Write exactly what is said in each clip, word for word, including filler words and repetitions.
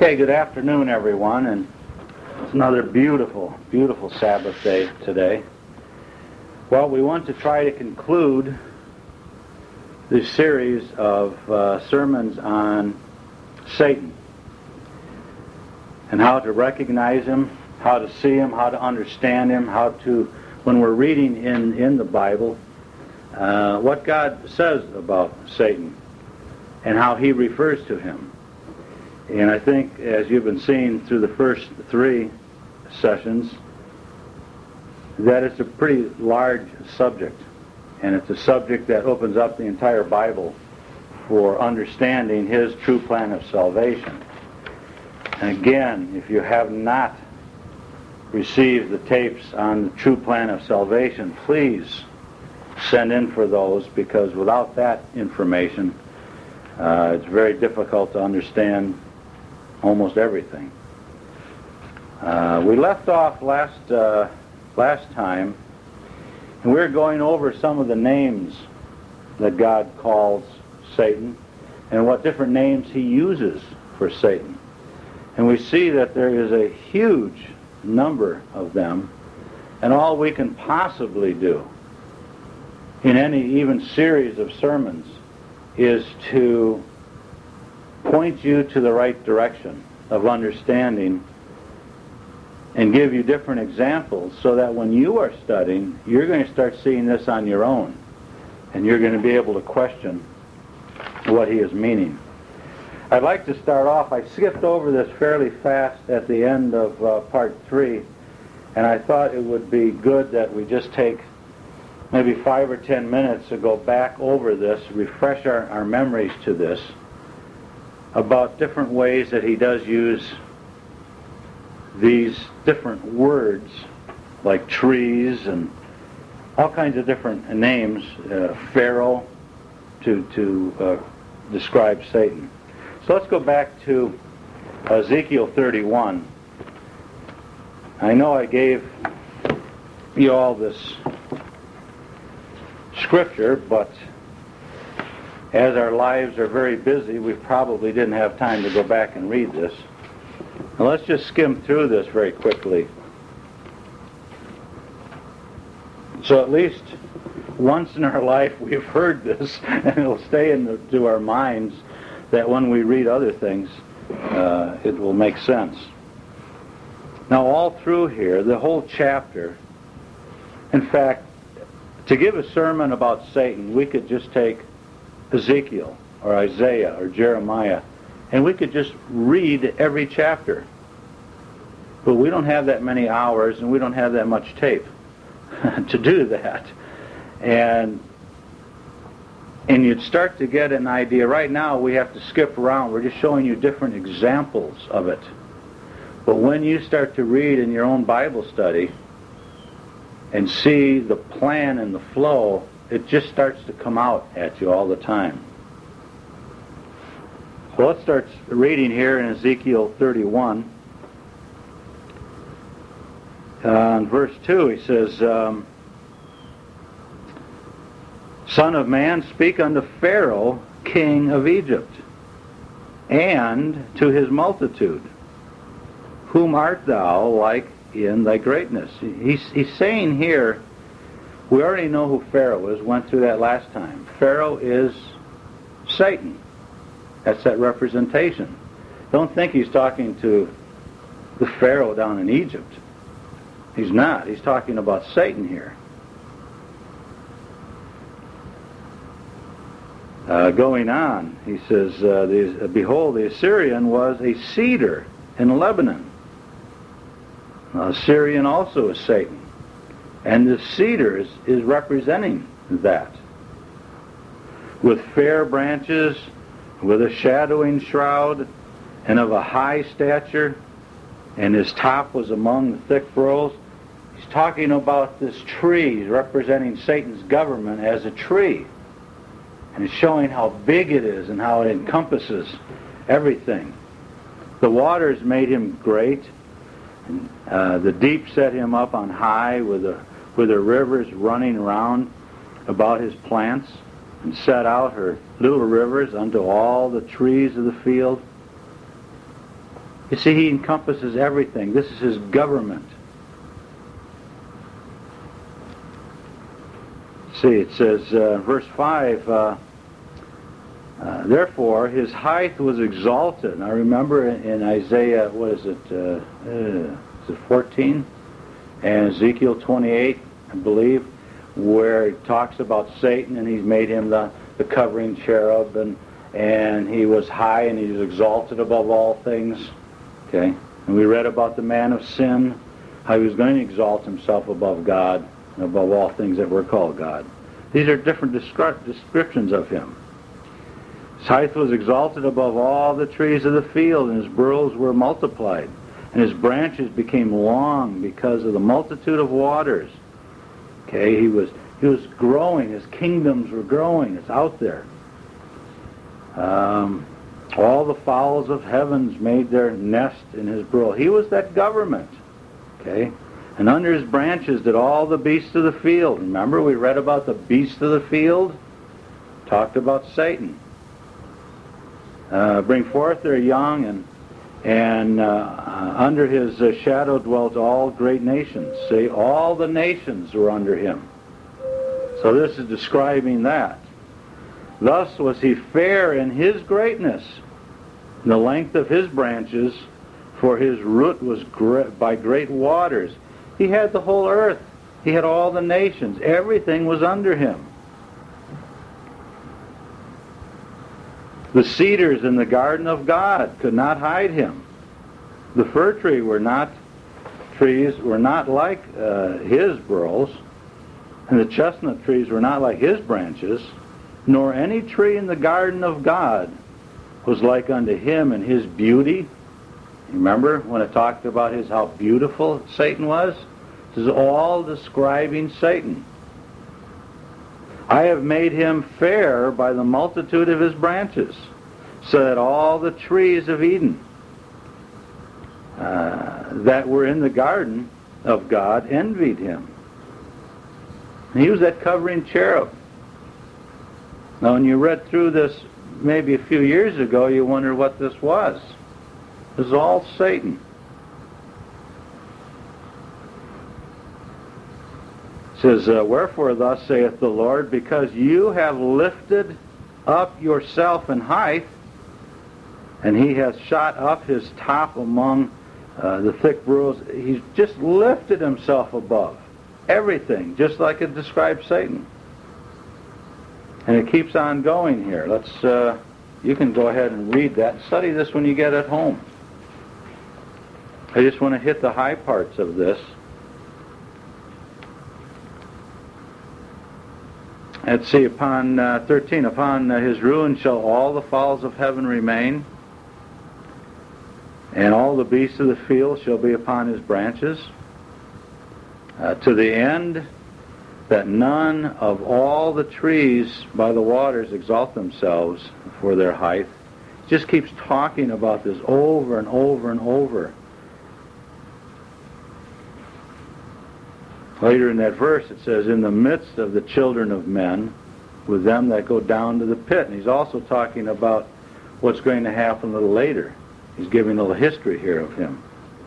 Okay, good afternoon, everyone, and it's another beautiful, beautiful Sabbath day today. Well, we want to try to conclude this series of uh, sermons on Satan and how to recognize him, how to see him, how to understand him, how to, when we're reading in, in the Bible, uh, what God says about Satan and how he refers to him. And I think, as you've been seeing through the first three sessions, that it's a pretty large subject. And it's a subject that opens up the entire Bible for understanding his true plan of salvation. And again, if you have not received the tapes on the true plan of salvation, please send in for those, because without that information, uh, it's very difficult to understand almost everything. Uh, we left off last uh, last time, and we were going over some of the names that God calls Satan and what different names he uses for Satan. And we see that there is a huge number of them, and all we can possibly do in any even series of sermons is to point you to the right direction of understanding and give you different examples so that when you are studying, you're going to start seeing this on your own, and you're going to be able to question what he is meaning. I'd like to start off, I skipped over this fairly fast at the end of uh, part three, and I thought it would be good that we just take maybe five or ten minutes to go back over this, refresh our, our memories to this, about different ways that he does use these different words, like trees and all kinds of different names, uh, Pharaoh, to, to uh, describe Satan. So let's go back to Ezekiel thirty-one. I know I gave you all this scripture, but as our lives are very busy, we probably didn't have time to go back and read this. Now let's just skim through this very quickly. So at least once in our life we've heard this, and it'll stay into our minds that when we read other things, uh, it will make sense. Now all through here, the whole chapter, in fact, to give a sermon about Satan, we could just take Ezekiel or Isaiah or Jeremiah, and we could just read every chapter. But we don't have that many hours, and we don't have that much tape to do that. And and you'd start to get an idea. Right now we have to skip around. We're just showing you different examples of it. But when you start to read in your own Bible study and see the plan and the flow, it just starts to come out at you all the time. So let's start reading here in Ezekiel thirty-one. Uh, in verse two, he says, um, Son of man, speak unto Pharaoh, king of Egypt, and to his multitude, whom art thou like in thy greatness? He's, he's saying here, we already know who Pharaoh is, went through that last time. Pharaoh is Satan. That's that representation. Don't think he's talking to the Pharaoh down in Egypt. He's not. He's talking about Satan here. Uh, going on, he says, uh, the, uh, Behold, the Assyrian was a cedar in Lebanon. Now, Assyrian also is Satan. And the cedar is, is representing that. With fair branches, with a shadowing shroud, and of a high stature, and his top was among the thick brooms. He's talking about this tree, representing Satan's government as a tree. And it's showing how big it is and how it encompasses everything. The waters made him great. And, uh, the deep set him up on high with the, with the rivers running around about his plants, and set out her little rivers unto all the trees of the field. You see, he encompasses everything. This is his government. See, it says, uh, verse five, uh, uh, therefore his height was exalted. Now remember in, in Isaiah, what is it, uh, uh, is it fourteen? And Ezekiel twenty-eight, I believe, where it talks about Satan, and he's made him the, the covering cherub, and, and he was high and he was exalted above all things. Okay? And we read about the man of sin, how he was going to exalt himself above God, and above all things that were called God. These are different descri- descriptions of him. His height was exalted above all the trees of the field, and his burls were multiplied, and his branches became long because of the multitude of waters. Okay, he was he was growing. His kingdoms were growing. It's out there. Um, all the fowls of heavens made their nest in his burl. He was that government. Okay, and under his branches did all the beasts of the field. Remember, we read about the beasts of the field. Talked about Satan. Uh, bring forth their young, and and uh, uh, under his uh, shadow dwelt all great nations. See, all the nations were under him. So this is describing that. Thus was he fair in his greatness, the length of his branches, for his root was gre- by great waters. He had the whole earth. He had all the nations. Everything was under him. The cedars in the garden of God could not hide him. The fir tree were not trees were not like uh, his burls, and the chestnut trees were not like his branches, nor any tree in the garden of God was like unto him in his beauty. Remember when it talked about his how beautiful Satan was? This is all describing Satan. I have made him fair by the multitude of his branches, so that all the trees of Eden uh, that were in the garden of God envied him. And he was that covering cherub. Now when you read through this maybe a few years ago, you wonder what this was. It was all Satan. It says, uh, wherefore thus saith the Lord, because you have lifted up yourself in height, and he has shot up his top among uh, the thick broods. He's just lifted himself above everything, just like it describes Satan. And it keeps on going here. Let's. Uh, you can go ahead and read that. Study this when you get at home. I just want to hit the high parts of this. Let's see, upon uh, thirteen, upon uh, his ruin shall all the fowls of heaven remain, and all the beasts of the field shall be upon his branches, uh, to the end that none of all the trees by the waters exalt themselves for their height. It just keeps talking about this over and over and over. Later in that verse it says, in the midst of the children of men, with them that go down to the pit. And he's also talking about what's going to happen a little later. He's giving a little history here of him.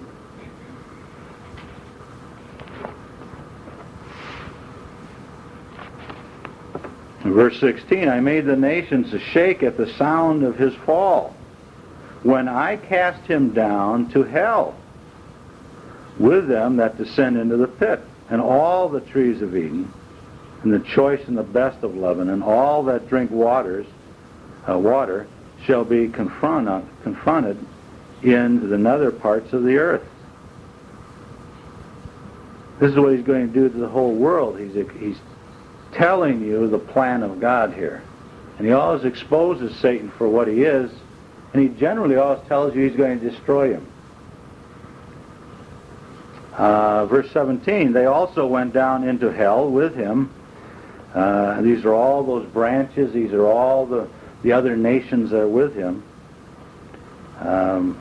In verse sixteen, I made the nations to shake at the sound of his fall, when I cast him down to hell, with them that descend into the pit. And all the trees of Eden, and the choice and the best of Lebanon, all that drink waters, uh, water, shall be confront, confronted in the nether parts of the earth. This is what he's going to do to the whole world. He's, he's telling you the plan of God here. And he always exposes Satan for what he is, and he generally always tells you he's going to destroy him. Uh, verse seventeen, they also went down into hell with him. Uh, these are all those branches. These are all the, the other nations that are with him. Um,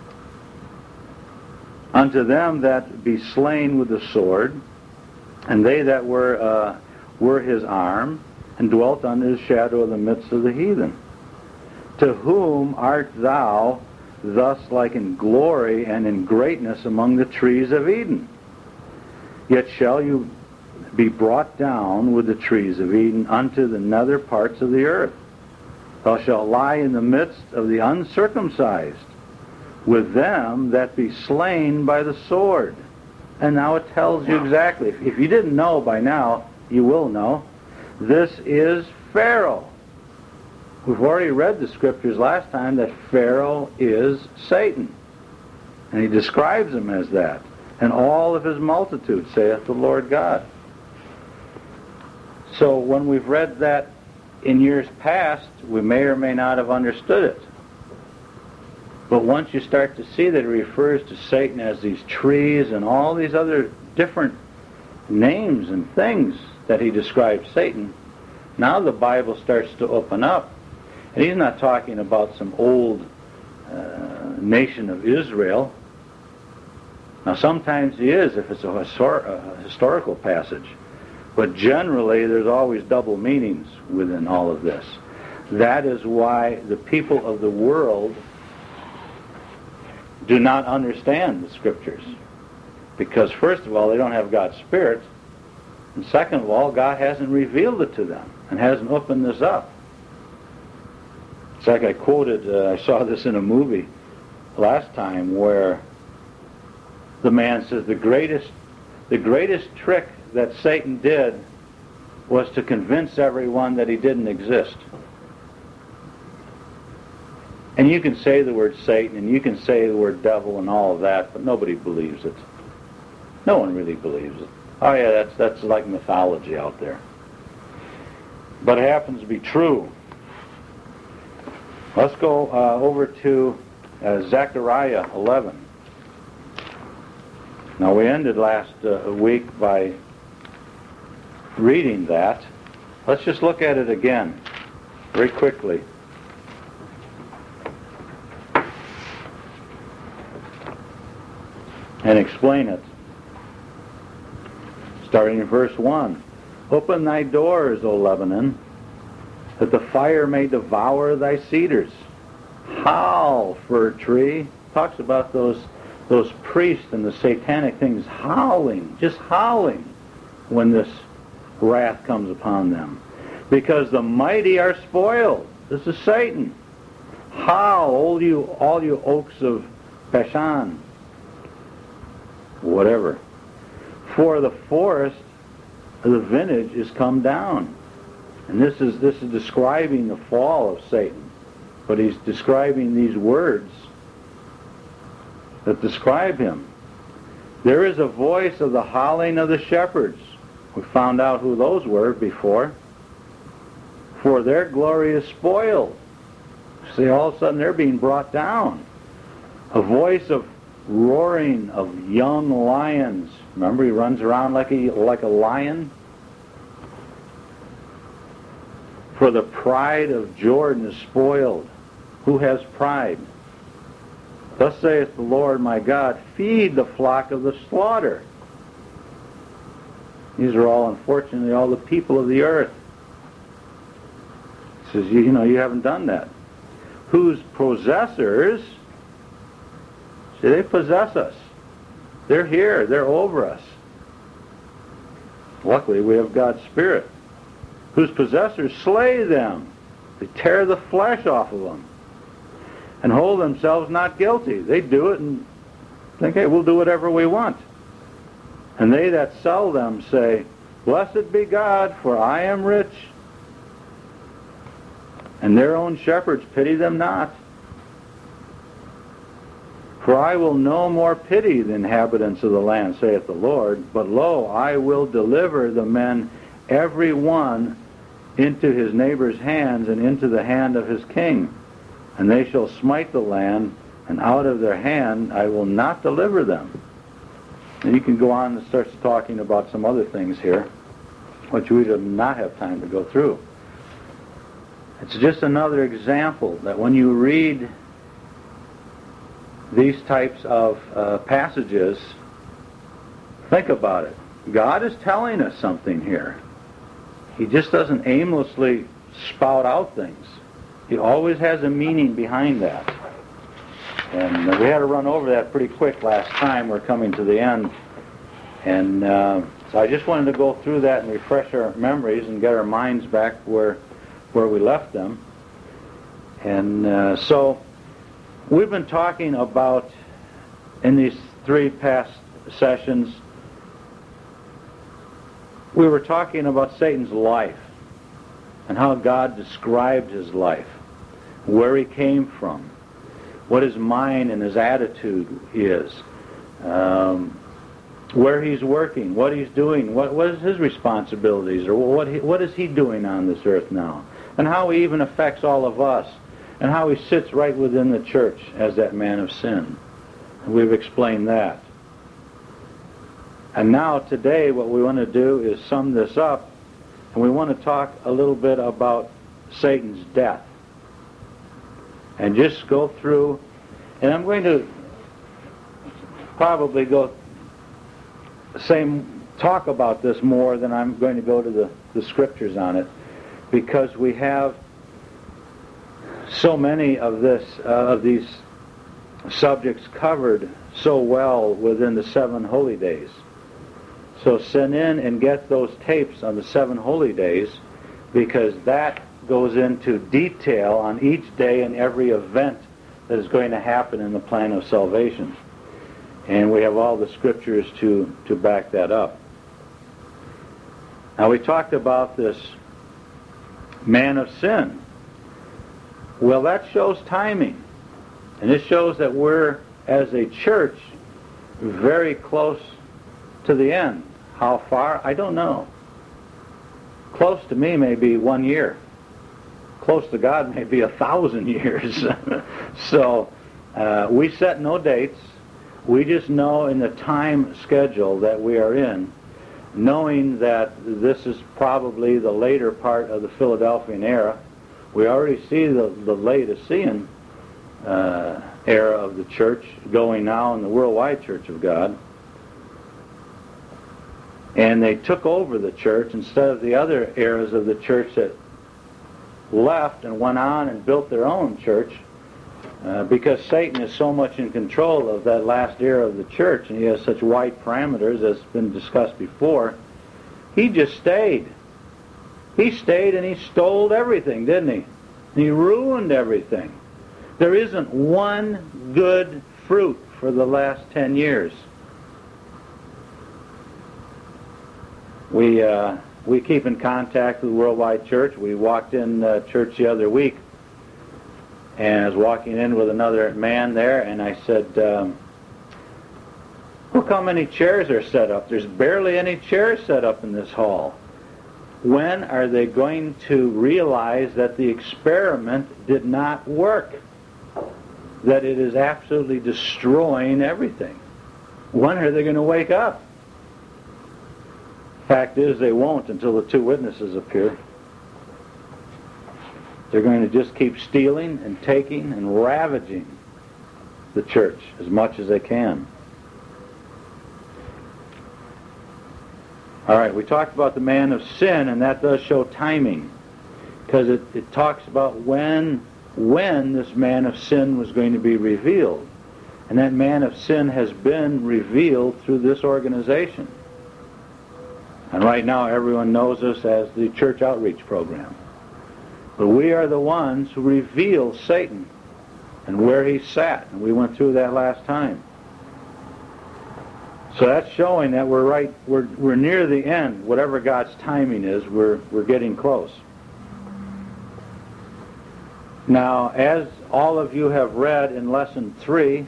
unto them that be slain with the sword, and they that were uh, were his arm, and dwelt under the shadow of the midst of the heathen. To whom art thou thus like in glory and in greatness among the trees of Eden. Yet shall you be brought down with the trees of Eden unto the nether parts of the earth. Thou shalt lie in the midst of the uncircumcised, with them that be slain by the sword. And now it tells you exactly. If you didn't know by now, you will know. This is Pharaoh. We've already read the scriptures last time that Pharaoh is Satan. And he describes him as that. And all of his multitude, saith the Lord God. So when we've read that in years past, we may or may not have understood it. But once you start to see that it refers to Satan as these trees and all these other different names and things that he describes Satan, now the Bible starts to open up. And he's not talking about some old uh, nation of Israel. Now sometimes he is if it's a, histor- a historical passage. But generally there's always double meanings within all of this. That is why the people of the world do not understand the scriptures. Because first of all, they don't have God's Spirit. And second of all, God hasn't revealed it to them and hasn't opened this up. It's like I quoted, uh, I saw this in a movie last time where the man says the greatest, the greatest trick that Satan did was to convince everyone that he didn't exist. And you can say the word Satan and you can say the word devil and all of that, but nobody believes it. No one really believes it. Oh yeah, that's that's like mythology out there. But it happens to be true. Let's go uh, over to uh, Zechariah eleven. Now we ended last uh, week by reading that. Let's just look at it again very quickly. And explain it. Starting in verse one. Open thy doors, O Lebanon, that the fire may devour thy cedars. Howl, fir tree. Talks about those those priests and the satanic things howling, just howling when this wrath comes upon them. Because the mighty are spoiled. This is Satan. Howl, all you, all you oaks of Bashan. Whatever. For the forest of the vintage is come down. And this is this is describing the fall of Satan. But he's describing these words that describe him. There is a voice of the howling of the shepherds. We found out who those were before. For their glory is spoiled. See, all of a sudden they're being brought down. A voice of roaring of young lions. Remember, he runs around like a like a lion. For the pride of Jordan is spoiled. Who has pride? Thus saith the Lord my God, feed the flock of the slaughter. These are all, unfortunately, all the people of the earth. He says, you, you know, you haven't done that. Whose possessors, see, they possess us. They're here. They're over us. Luckily, we have God's Spirit. Whose possessors slay them. They tear the flesh off of them. And hold themselves not guilty. They do it and think, hey, we'll do whatever we want. And they that sell them say, blessed be God, for I am rich. And their own shepherds pity them not. For I will no more pity the inhabitants of the land, saith the Lord, but lo, I will deliver the men every one into his neighbor's hands and into the hand of his king. And they shall smite the land, and out of their hand I will not deliver them. And you can go on and start talking about some other things here, which we do not have time to go through. It's just another example that when you read these types of uh, passages, think about it. God is telling us something here. He just doesn't aimlessly spout out things. He always has a meaning behind that. And uh, we had to run over that pretty quick last time. We're coming to the end. And uh, so I just wanted to go through that and refresh our memories and get our minds back where where we left them. And uh, so we've been talking about, in these three past sessions, we were talking about Satan's life and how God described his life, where he came from, what his mind and his attitude is, um, where he's working, what he's doing, what, what is his responsibilities, or what he, what is he doing on this earth now, and how he even affects all of us, and how he sits right within the church as that man of sin. And we've explained that. And now today what we want to do is sum this up, and we want to talk a little bit about Satan's death. And just go through, and I'm going to probably go same talk about this more than I'm going to go to the, the scriptures on it, because we have so many of this uh, of these subjects covered so well within the seven holy days. So send in and get those tapes on the seven holy days, because that goes into detail on each day and every event that is going to happen in the plan of salvation. And we have all the scriptures to, to back that up. Now we talked about this man of sin. Well, that shows timing. And it shows that we're, as a church, very close to the end. How far? I don't know. Close to me may be one year. Close to God may be a thousand years. So uh, we set no dates. We just know in the time schedule that we are in, knowing that this is probably the later part of the Philadelphian era. We already see the, the Laodicean uh, era of the church going now in the worldwide Church of God. And they took over the church instead of the other eras of the church that left and went on and built their own church. Uh, because Satan is so much in control of that last era of the church, and he has such wide parameters, as has been discussed before, he just stayed. He stayed and he stole everything, didn't he? And he ruined everything. There isn't one good fruit for the last ten years. We uh, we keep in contact with Worldwide Church. We walked in uh, church the other week, and I was walking in with another man there, and I said, um, look how many chairs are set up. There's barely any chairs set up in this hall. When are they going to realize that the experiment did not work? That it is absolutely destroying everything? When are they going to wake up? Fact is, they won't until the two witnesses appear. They're going to just keep stealing and taking and ravaging the church as much as they can. All right, we talked about the man of sin, and that does show timing, because it, it talks about when, when this man of sin was going to be revealed. And that man of sin has been revealed through this organization. And right now everyone knows us as the Church Outreach Program. But we are the ones who reveal Satan and where he sat. And we went through that last time. So that's showing that we're right, we're, we're near the end. Whatever God's timing is, we're, we're getting close. Now, as all of you have read in Lesson three,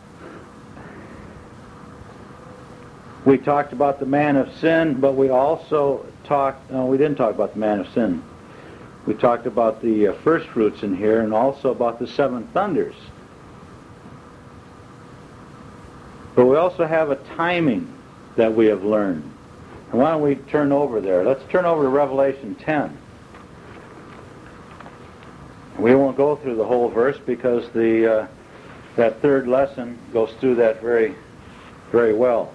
we talked about the man of sin, but we also talked, no, we didn't talk about the man of sin. We talked about the uh, first fruits in here, and also about the seven thunders. But we also have a timing that we have learned. And why don't we turn over there? Let's turn over to Revelation ten. We won't go through the whole verse, because the uh, that third lesson goes through that very, very well.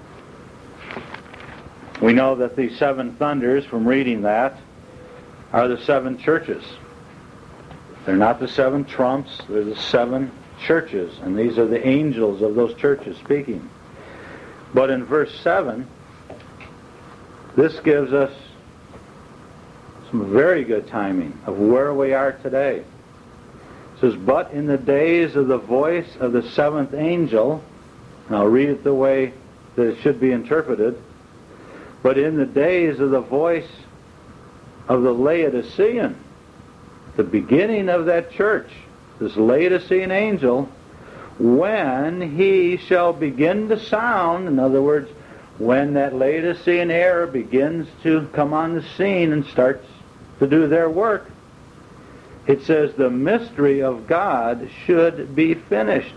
We know that the seven thunders, from reading that, are the seven churches. They're not the seven trumps. They're the seven churches, and these are the angels of those churches speaking. But in verse seven, this gives us some very good timing of where we are today. It says, but in the days of the voice of the seventh angel, and I'll read it the way that it should be interpreted, but in the days of the voice of the Laodicean, the beginning of that church, this Laodicean angel, when he shall begin to sound, in other words, when that Laodicean era begins to come on the scene and starts to do their work, it says the mystery of God should be finished,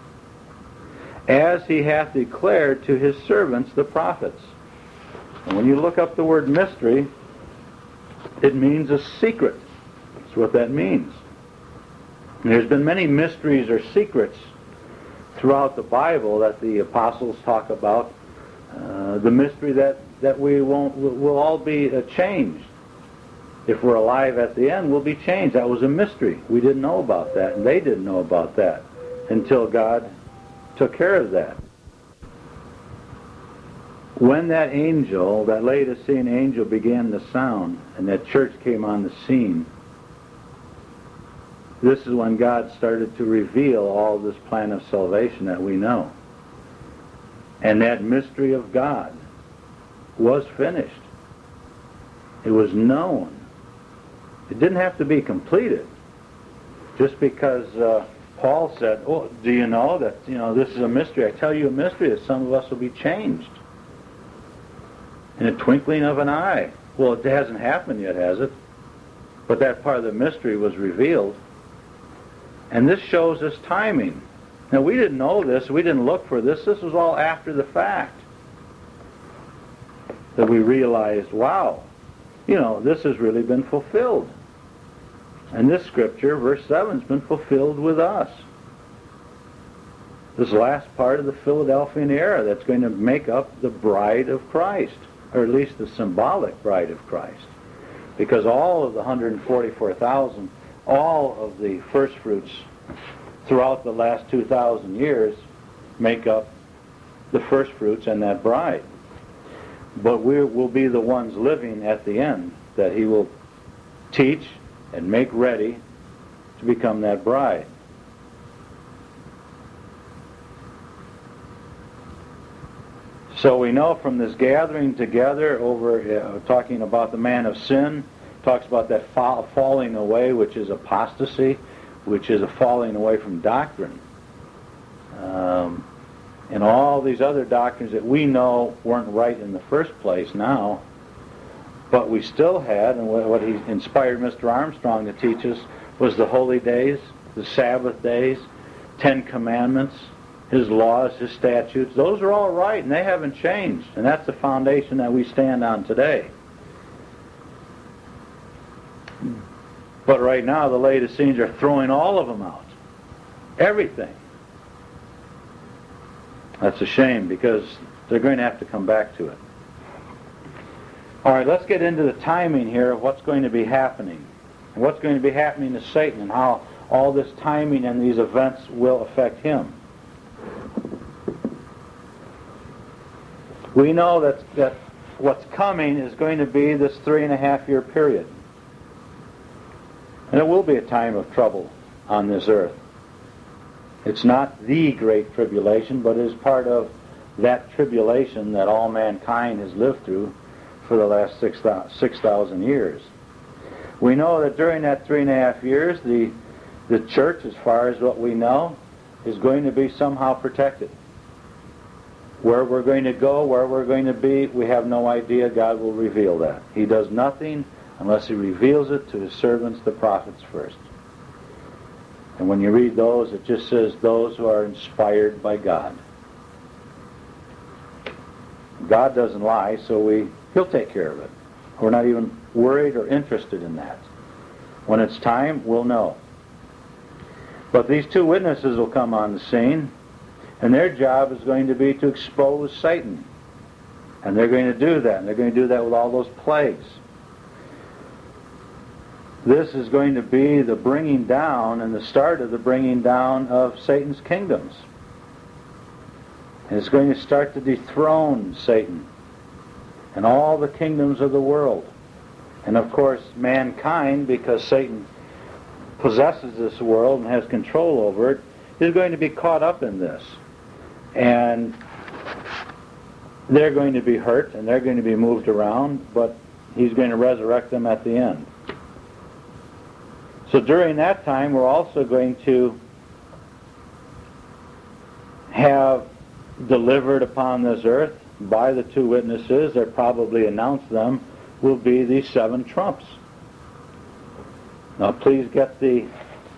as he hath declared to his servants the prophets. And when you look up the word mystery, it means a secret. That's what that means. And there's been many mysteries or secrets throughout the Bible that the apostles talk about. Uh, the mystery that, that we won't, will all be uh, changed. If we're alive at the end, we'll be changed. That was a mystery. We didn't know about that, and they didn't know about that until God took care of that. When that angel, that Laodicean angel, began to sound, and that church came on the scene, this is when God started to reveal all this plan of salvation that we know. And that mystery of God was finished. It was known. It didn't have to be completed. Just because uh, Paul said, oh, do you know that, you know, this is a mystery. I tell you a mystery that some of us will be changed in a twinkling of an eye. Well, it hasn't happened yet, has it? But that part of the mystery was revealed. And this shows us timing. Now, we didn't know this. We didn't look for this. This was all after the fact that we realized, wow, you know, this has really been fulfilled. And this scripture, verse seven, has been fulfilled with us. This last part of the Philadelphian era that's going to make up the bride of Christ, or at least the symbolic bride of Christ. Because all of the one hundred forty-four thousand, all of the first fruits throughout the last two thousand years make up the first fruits and that bride. But we will be the ones living at the end that he will teach and make ready to become that bride. So we know from this gathering together over, uh, talking about the man of sin, talks about that fall, falling away, which is apostasy, which is a falling away from doctrine. Um, and all these other doctrines that we know weren't right in the first place now, but we still had, and what he inspired Mister Armstrong to teach us was the holy days, the Sabbath days, Ten Commandments, his laws, his statutes. Those are all right, and they haven't changed. And that's the foundation that we stand on today. But right now, the Laodiceans are throwing all of them out. Everything. That's a shame, because they're going to have to come back to it. All right, let's get into the timing here of what's going to be happening. And what's going to be happening to Satan, and how all this timing and these events will affect him. We know that, that what's coming is going to be this three and a half year period. And it will be a time of trouble on this earth. It's not the great tribulation, but it is part of that tribulation that all mankind has lived through for the last six thousand years. We know that during that three and a half years, the, the church, as far as what we know, is going to be somehow protected. Where we're going to go, where we're going to be, we have no idea. God will reveal that. He does nothing unless he reveals it to his servants, the prophets, first. And when you read those, it just says those who are inspired by God. God doesn't lie, so we he'll take care of it. We're not even worried or interested in that. When it's time, we'll know. But these two witnesses will come on the scene, and their job is going to be to expose Satan. And they're going to do that, and they're going to do that with all those plagues. this is going to be the bringing down and the start of the bringing down of Satan's kingdoms. And it's going to start to dethrone Satan and all the kingdoms of the world. And of course, mankind, because Satan possesses this world and has control over it, is going to be caught up in this. And they're going to be hurt and they're going to be moved around, but he's going to resurrect them at the end. So during that time, we're also going to have delivered upon this earth by the two witnesses, they probably announced them, will be these seven trumps. Now please get the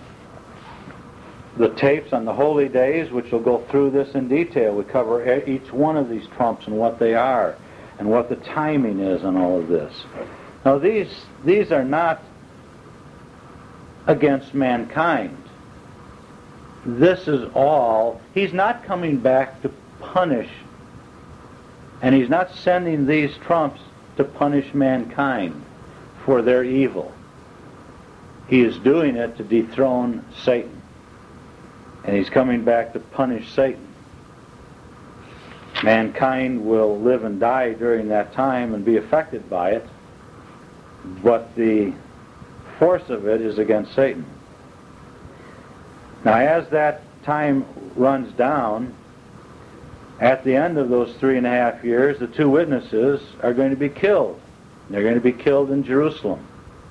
the tapes on the holy days, which will go through this in detail. We cover each one of these trumps and what they are and what the timing is on all of this. Now these these are not against mankind. This is all, he's not coming back to punish, and he's not sending these trumps to punish mankind for their evil. He is doing it to dethrone Satan. And he's coming back to punish Satan. Mankind will live and die during that time and be affected by it, but the force of it is against Satan. Now as that time runs down, at the end of those three and a half years, the two witnesses are going to be killed. They're going to be killed in Jerusalem.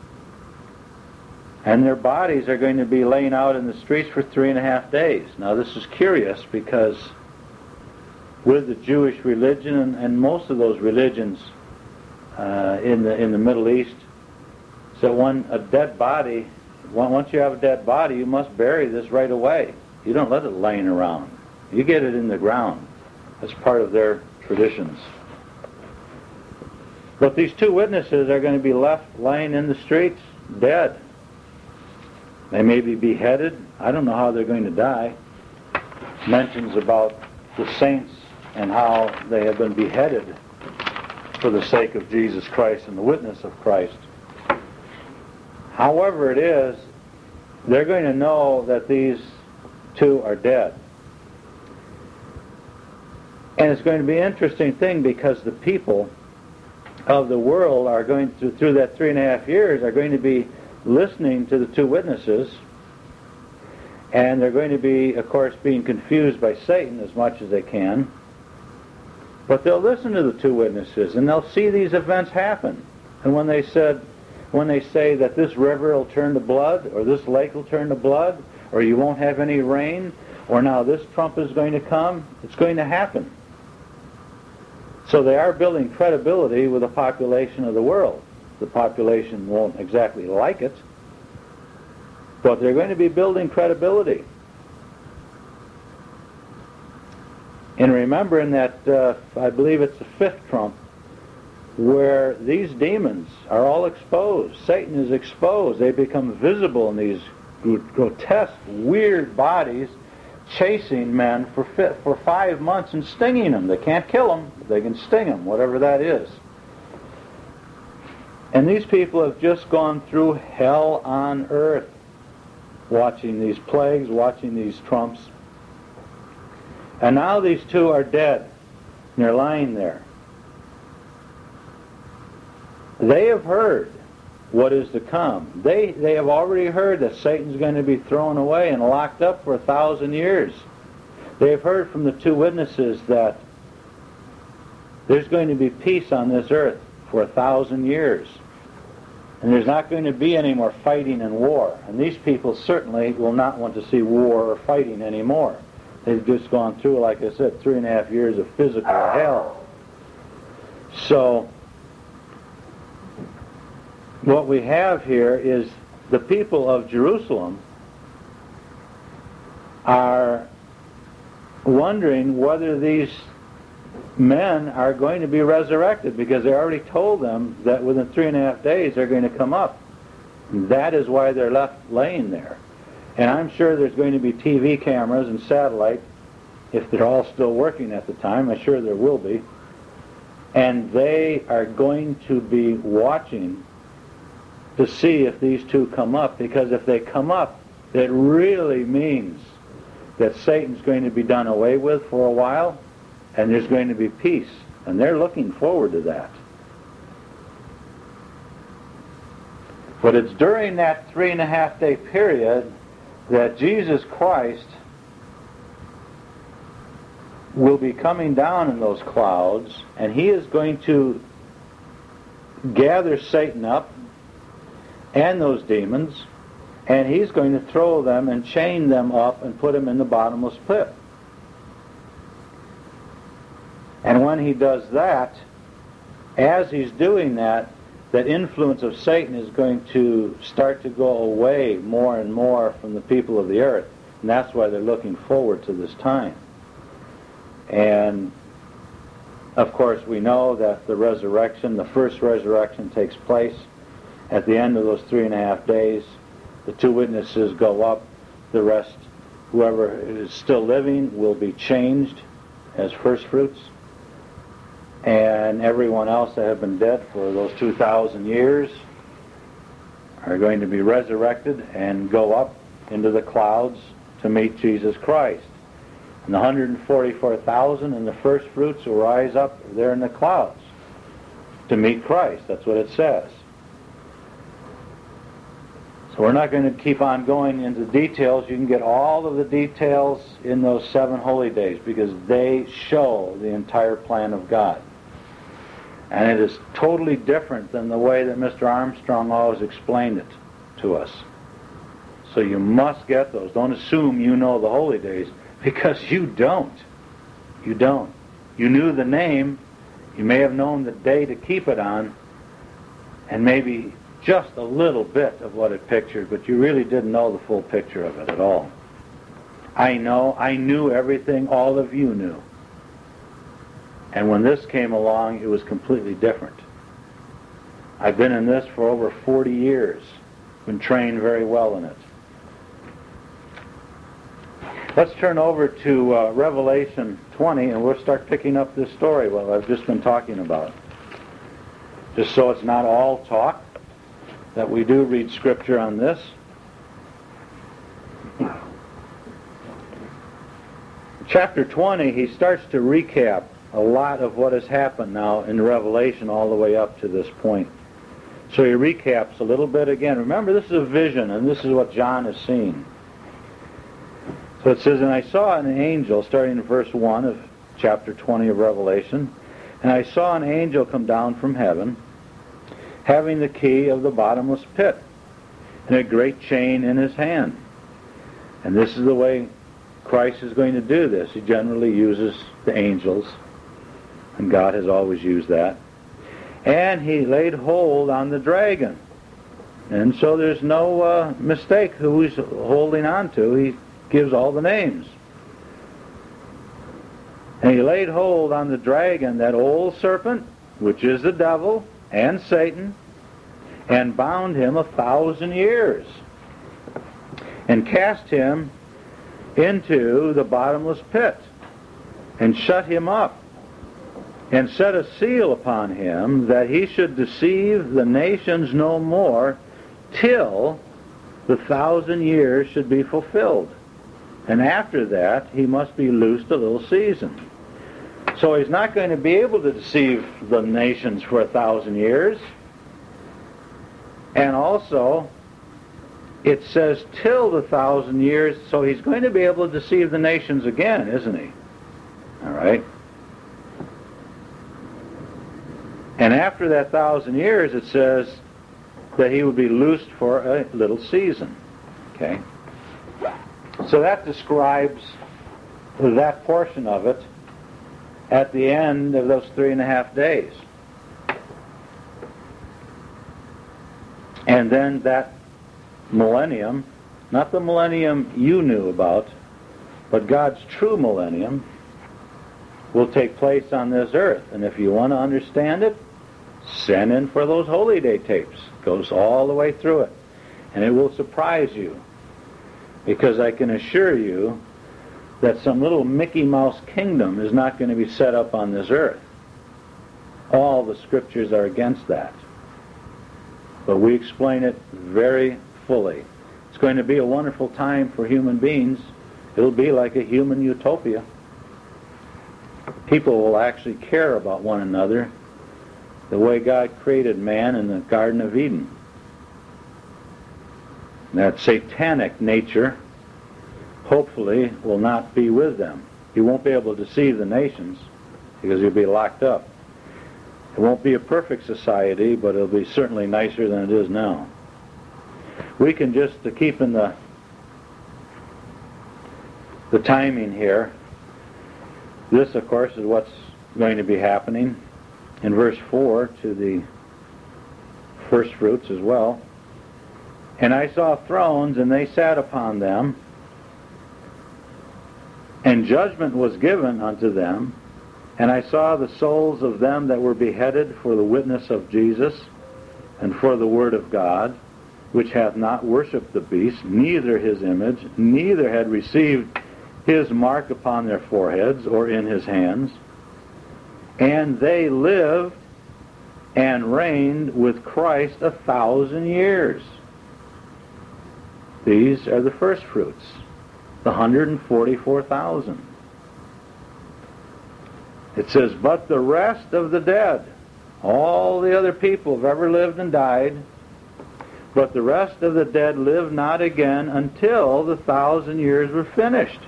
And their bodies are going to be laying out in the streets for three and a half days. Now this is curious because with the Jewish religion and, and most of those religions uh, in the in the Middle East, so when a dead body, once you have a dead body, you must bury this right away. You don't let it laying around. You get it in the ground. That's part of their traditions. But these two witnesses are going to be left laying in the streets, dead. They may be beheaded. I don't know how they're going to die. Mentions about the saints and how they have been beheaded for the sake of Jesus Christ and the witness of Christ. However it is, they're going to know that these two are dead. And it's going to be an interesting thing because the people of the world are going to, through that three and a half years, are going to be listening to the two witnesses, and they're going to be, of course, being confused by Satan as much as they can. But they'll listen to the two witnesses, and they'll see these events happen. And when they said, when they say that this river will turn to blood, or this lake will turn to blood, or you won't have any rain, or now this trump is going to come, it's going to happen. So they are building credibility with the population of the world. The population won't exactly like it, but they're going to be building credibility. And remembering that, uh, I believe it's the fifth trump, where these demons are all exposed. Satan is exposed. They become visible in these grotesque, weird bodies, chasing men for fi- for five months and stinging them. They can't kill them, but they can sting them, whatever that is. And these people have just gone through hell on earth, watching these plagues, watching these trumps. And now these two are dead, and they're lying there. They have heard what is to come. They, they have already heard that Satan's going to be thrown away and locked up for a thousand years. They have heard from the two witnesses that there's going to be peace on this earth for a thousand years. And there's not going to be any more fighting and war. And these people certainly will not want to see war or fighting anymore. They've just gone through, like I said, three and a half years of physical hell. So what we have here is the people of Jerusalem are wondering whether these men are going to be resurrected, because they already told them that within three and a half days they're going to come up. That is why they're left laying there. And I'm sure there's going to be T V cameras and satellite, if they're all still working at the time. I'm sure there will be. And they are going to be watching to see if these two come up, because if they come up, it really means that Satan's going to be done away with for a while, and there's going to be peace. And they're looking forward to that. But it's during that three and a half day period that Jesus Christ will be coming down in those clouds, and he is going to gather Satan up and those demons, and he's going to throw them and chain them up and put them in the bottomless pit. And when he does that, as he's doing that, that influence of Satan is going to start to go away more and more from the people of the earth. And that's why they're looking forward to this time. And, of course, we know that the resurrection, the first resurrection, takes place at the end of those three and a half days. The two witnesses go up. The rest, whoever is still living, will be changed as first fruits. And everyone else that have been dead for those two thousand years are going to be resurrected and go up into the clouds to meet Jesus Christ. And the one hundred forty-four thousand and the first fruits will rise up there in the clouds to meet Christ. That's what it says. So we're not going to keep on going into details. You can get all of the details in those seven holy days, because they show the entire plan of God. And it is totally different than the way that Mister Armstrong always explained it to us. So you must get those. Don't assume you know the holy days, because you don't. You don't. You knew the name. You may have known the day to keep it on, and maybe just a little bit of what it pictured, but you really didn't know the full picture of it at all. I know. I knew everything all of you knew. And when this came along, it was completely different. I've been in this for over forty years. Been trained very well in it. Let's turn over to uh, Revelation twenty, and we'll start picking up this story what I've just been talking about. Just so it's not all talk, that we do read Scripture on this. Chapter twenty, he starts to recap a lot of what has happened now in Revelation all the way up to this point. So he recaps a little bit again. Remember, this is a vision, and this is what John has seen. So it says, "And I saw an angel," starting in verse one of chapter twenty of Revelation, "and I saw an angel come down from heaven, having the key of the bottomless pit, and a great chain in his hand." And this is the way Christ is going to do this. He generally uses the angels, and God has always used that. "And he laid hold on the dragon." And so there's no uh, mistake who he's holding on to. He gives all the names. "And he laid hold on the dragon, that old serpent, which is the devil and Satan, and bound him a thousand years, and cast him into the bottomless pit, and shut him up, and set a seal upon him, that he should deceive the nations no more, till the thousand years should be fulfilled. And after that, he must be loosed a little season." So he's not going to be able to deceive the nations for a thousand years. And also, it says till the thousand years, so he's going to be able to deceive the nations again, isn't he? All right. And after that thousand years, it says that he would be loosed for a little season. Okay? So that describes that portion of it at the end of those three and a half days. And then that millennium, not the millennium you knew about, but God's true millennium, will take place on this earth. And if you want to understand it, send in for those Holy Day tapes. It goes all the way through it. And it will surprise you. Because I can assure you that some little Mickey Mouse kingdom is not going to be set up on this earth. All the Scriptures are against that. but we explain it very fully. It's going to be a wonderful time for human beings. It'll be like a human utopia. People will actually care about one another the way God created man in the Garden of Eden. That satanic nature, hopefully, will not be with them. He won't be able to deceive the nations because he'll be locked up. It won't be a perfect society, but it'll be certainly nicer than it is now. We can just, to keep in the the timing here, this, of course, is what's going to be happening in verse four to the first fruits as well. And I saw thrones, and they sat upon them, and judgment was given unto them. And I saw the souls of them that were beheaded for the witness of Jesus and for the word of God, which hath not worshipped the beast, neither his image, neither had received his mark upon their foreheads or in his hands. And they lived and reigned with Christ a thousand years. These are the first fruits, the one hundred forty-four thousand. It says, but the rest of the dead, all the other people have ever lived and died, but the rest of the dead live not again until the thousand years were finished.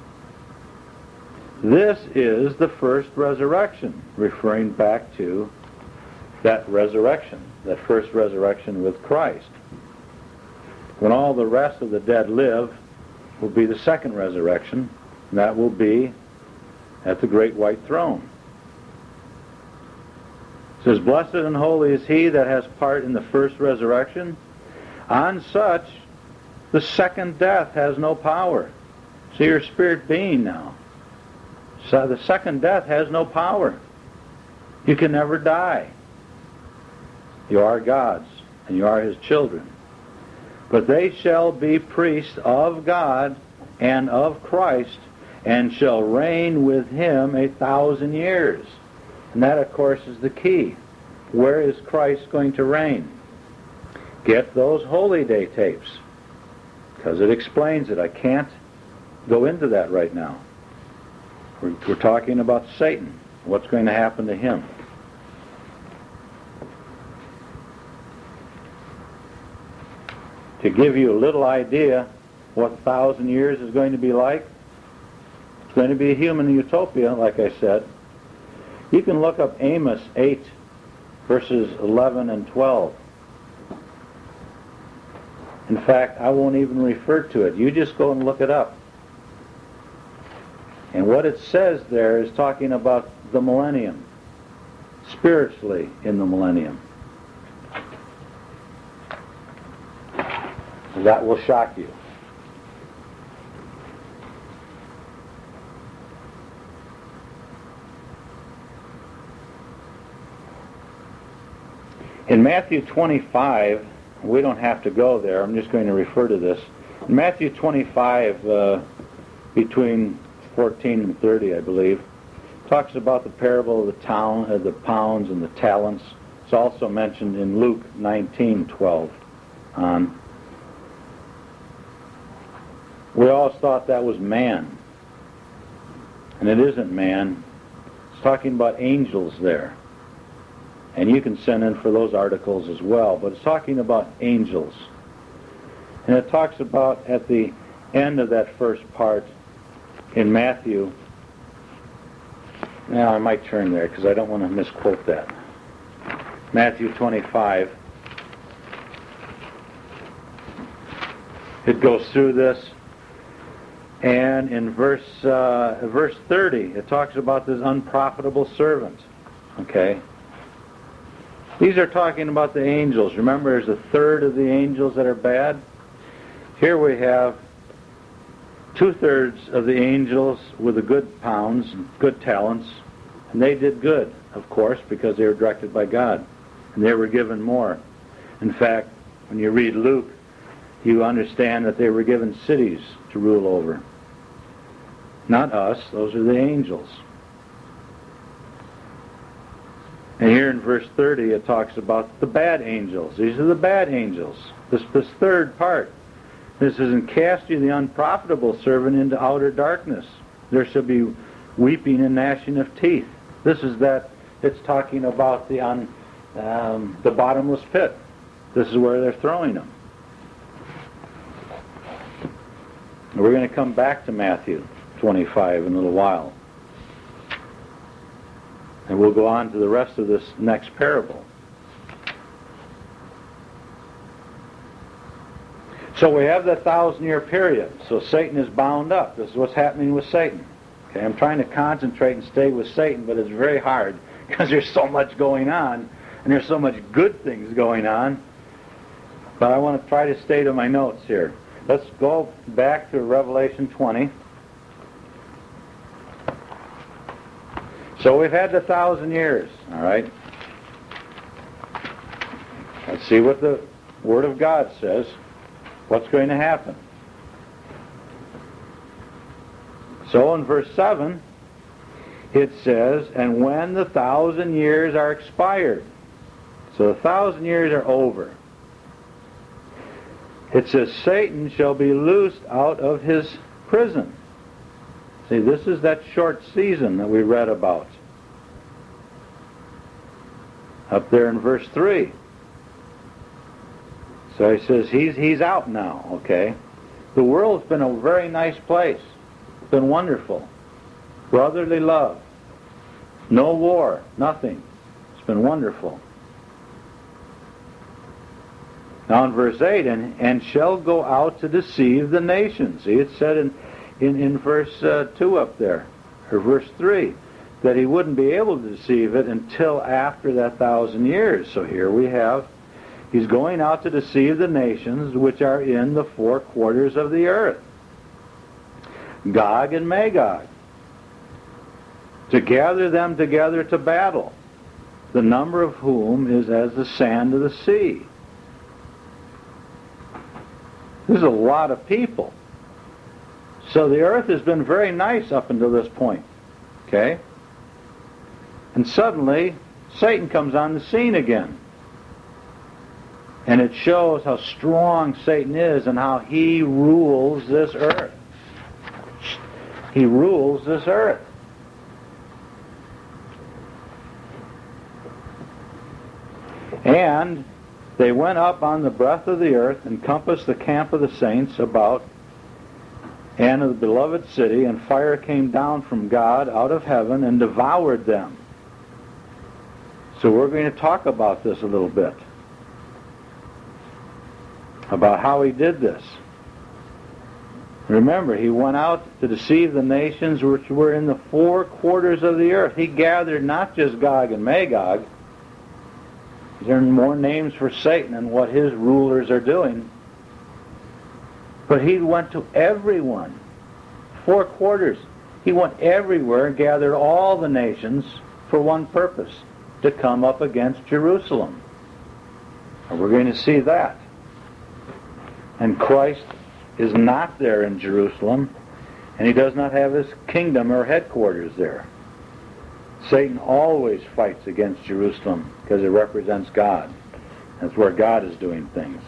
This is the first resurrection, referring back to that resurrection, that first resurrection with Christ. When all the rest of the dead live, will be the second resurrection, and that will be at the great white throne. It says, blessed and holy is he that has part in the first resurrection. On such, the second death has no power. So you're a spirit being now. So the second death has no power. You can never die. You are God's, and you are his children. But they shall be priests of God and of Christ, and shall reign with him a thousand years. And that, of course, is the key. Where is Christ going to reign? Get those Holy Day tapes, because it explains it. I can't go into that right now. We're, we're talking about Satan, what's going to happen to him. To give you a little idea what a thousand years is going to be like, it's going to be a human utopia, like I said. You can look up Amos eight, verses eleven and twelve. In fact, I won't even refer to it. You just go and look it up. And what it says there is talking about the millennium, spiritually in the millennium. That will shock you. In Matthew twenty-five, we don't have to go there. I'm just going to refer to this. In Matthew twenty-five, uh, between fourteen and thirty, I believe, talks about the parable of the town, uh, the pounds and the talents. It's also mentioned in Luke nineteen twelve on. We always thought that was man. And it isn't man. It's talking about angels there. And you can send in for those articles as well. But it's talking about angels. And it talks about at the end of that first part in Matthew. Now I might turn there because I don't want to misquote that. Matthew twenty-five. It goes through this. And in verse uh, verse thirty, it talks about this unprofitable servant. Okay? These are talking about the angels. Remember, there's a third of the angels that are bad. Here we have two-thirds of the angels with the good pounds, good talents, and they did good, of course, because they were directed by God, and they were given more. In fact, when you read Luke, you understand that they were given cities to rule over. Not us, those are the angels. And here in verse thirty it talks about the bad angels. These are the bad angels. This, this third part. This is, and cast you the unprofitable servant into outer darkness. There shall be weeping and gnashing of teeth. This is that, it's talking about the, un, um, the bottomless pit. This is where they're throwing them. We're going to come back to Matthew twenty-five in a little while. And we'll go on to the rest of this next parable. So we have the thousand-year period. So Satan is bound up. This is what's happening with Satan. Okay, I'm trying to concentrate and stay with Satan, but it's very hard because there's so much going on, and there's so much good things going on. But I want to try to stay to my notes here. Let's go back to Revelation twenty. So we've had the thousand years, all right? Let's see what the Word of God says. What's going to happen? So in verse seven, it says, and when the thousand years are expired. So the thousand years are over. It says, Satan shall be loosed out of his prison. See, this is that short season that we read about. Up there in verse three. So he says, he's, he's out now, okay? The world's been a very nice place. It's been wonderful. Brotherly love. No war. Nothing. It's been wonderful. Now in verse eight, and, and shall go out to deceive the nations. See, it said in, in, in verse uh, two up there, or verse three, that he wouldn't be able to deceive it until after that thousand years. So here we have, he's going out to deceive the nations which are in the four quarters of the earth. Gog and Magog. To gather them together to battle, the number of whom is as the sand of the sea. There's a lot of people. So the earth has been very nice up until this point. Okay? And suddenly, Satan comes on the scene again. And it shows how strong Satan is and how he rules this earth. He rules this earth. And they went up on the breadth of the earth and compassed the camp of the saints about and of the beloved city, and fire came down from God out of heaven and devoured them. So we're going to talk about this a little bit. About how he did this. Remember, he went out to deceive the nations which were in the four quarters of the earth. He gathered not just Gog and Magog. There are more names for Satan and what his rulers are doing. But he went to everyone. Four quarters. He went everywhere and gathered all the nations for one purpose, to come up against Jerusalem. And we're going to see that. And Christ is not there in Jerusalem, and he does not have his kingdom or headquarters there. Satan always fights against Jerusalem because it represents God. That's where God is doing things.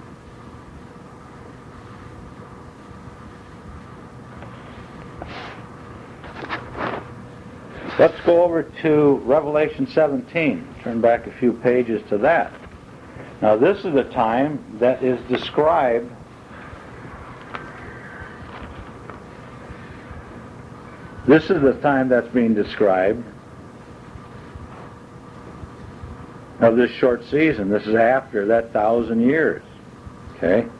Let's go over to Revelation seventeen. Turn back a few pages to that. Now this is the time that is described This is the time that's being described of this short season. This is after that thousand years. Okay?